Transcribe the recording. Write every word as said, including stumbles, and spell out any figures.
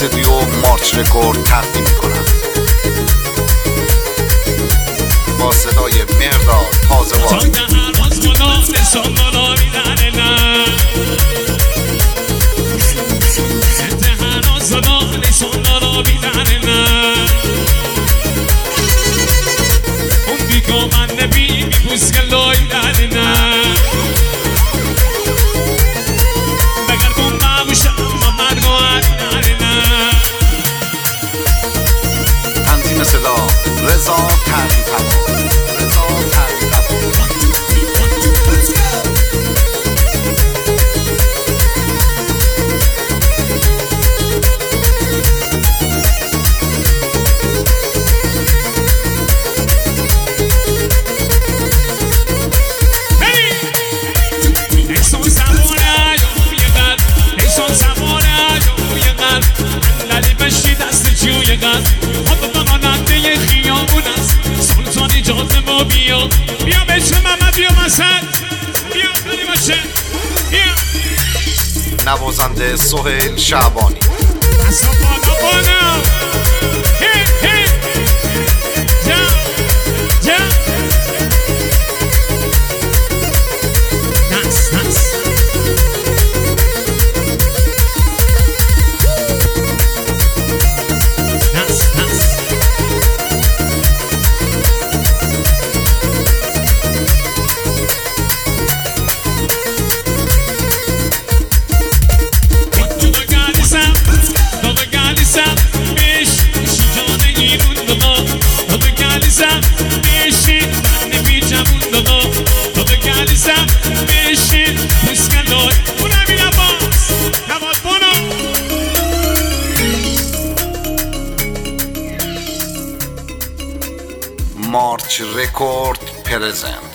استودیو مارچ رکورد تقدیم میکنم با صدای مرداد تازه‌وارد. تنظیم صدا رضا طبیع‌طبع. رضا طبیع‌طبع. بیا بیا بچه ماما بیا مسد بیا خیلی باشه بیا نوازنده سهیل شعبانی. اصلا بالا بالا هی هی جا جا نس نس نس نس مارچ رکورد پرزنت.